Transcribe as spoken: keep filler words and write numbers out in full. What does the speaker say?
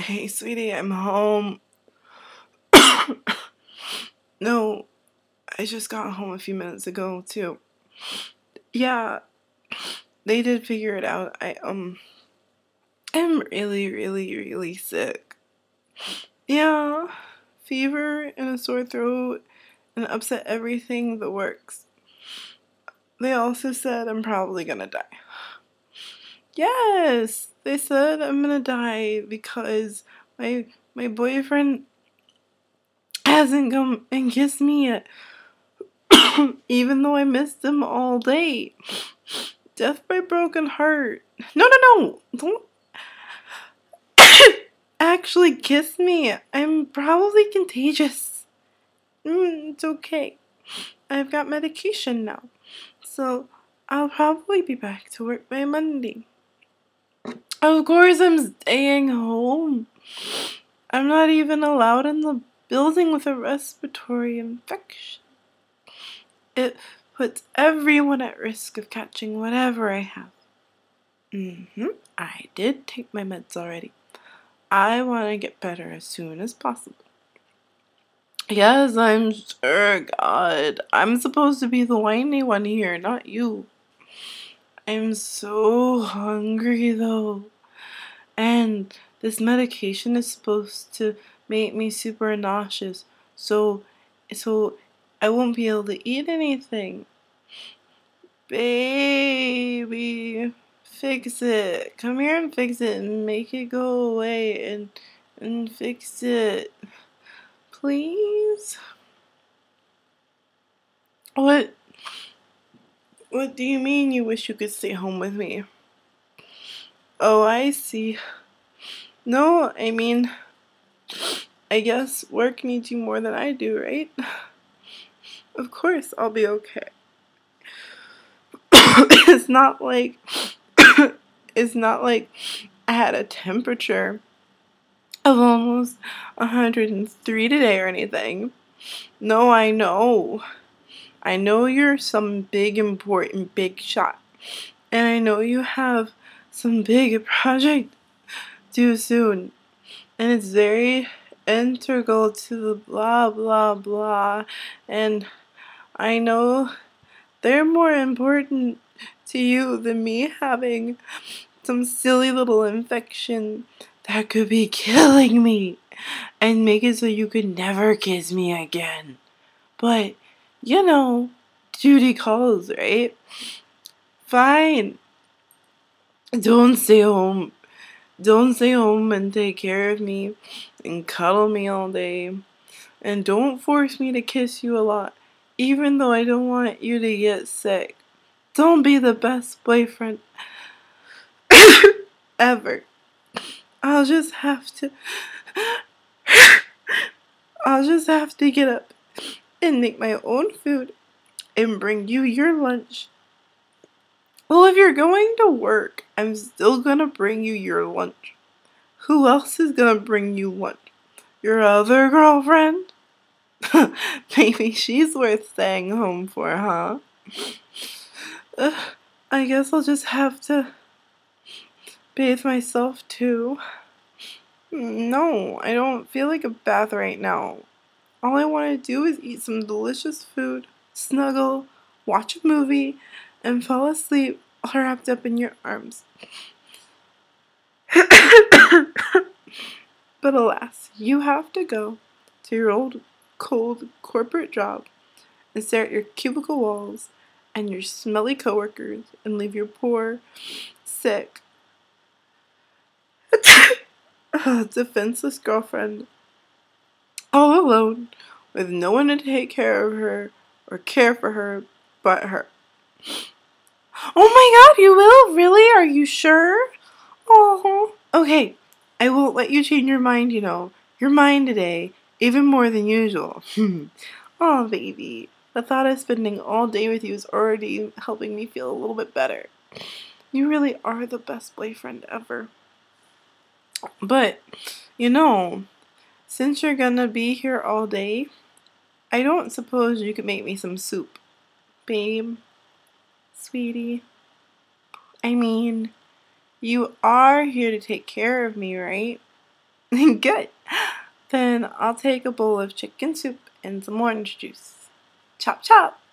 Hey, sweetie, I'm home. No, I just got home a few minutes ago, too. Yeah, they did figure it out. I, um, I'm really, really, really sick. Yeah, fever and a sore throat and upset everything that works. They also said I'm probably gonna die. Yes, they said I'm gonna die because my my boyfriend hasn't come and kissed me yet, even though I missed him all day. Death by broken heart. No, no, no! Don't actually kiss me. I'm probably contagious. Mm, it's okay. I've got medication now. So I'll probably be back to work by Monday. Of course, I'm staying home. I'm not even allowed in the building with a respiratory infection. It puts everyone at risk of catching whatever I have. Mm-hmm. I did take my meds already. I want to get better as soon as possible. Yes, I'm sure, God. I'm supposed to be the whiny one here, not you. I'm so hungry, though. And this medication is supposed to make me super nauseous. So, so I won't be able to eat anything. Baby, fix it. Come here and fix it and make it go away and and fix it. Please? What what do you mean you wish you could stay home with me? Oh, I see. No, I mean, I guess work needs you more than I do, right? Of course I'll be okay. It's not like it's not like I had a temperature of almost one hundred three today or anything. No, I know. I know you're some big, important, big shot. And I know you have some big project due soon. And it's very integral to the blah, blah, blah. And I know they're more important to you than me having some silly little infection that could be killing me and make it so you could never kiss me again. But, you know, duty calls, right? Fine. Don't stay home. Don't stay home and take care of me and cuddle me all day. And don't force me to kiss you a lot, even though I don't want you to get sick. Don't be the best boyfriend ever. I'll just have to. I'll just have to get up and make my own food and bring you your lunch. Well, if you're going to work, I'm still gonna bring you your lunch. Who else is gonna bring you lunch? Your other girlfriend? Maybe she's worth staying home for, huh? Uh, I guess I'll just have to bathe myself too. No, I don't feel like a bath right now. All I want to do is eat some delicious food, snuggle, watch a movie, and fall asleep all wrapped up in your arms. But alas, you have to go to your old, cold corporate job and stare at your cubicle walls and your smelly coworkers and leave your poor, sick, defenseless girlfriend all alone with no one to take care of her or care for her but her. Oh my God, you will? Really? Are you sure? Oh, okay. I won't let you change your mind, you know. Your mind today, even more than usual. Oh, baby. The thought of spending all day with you is already helping me feel a little bit better. You really are the best boyfriend ever. But, you know, since you're gonna be here all day, I don't suppose you could make me some soup. Babe, sweetie. I mean, you are here to take care of me, right? Good. Then I'll take a bowl of chicken soup and some orange juice. Chop chop.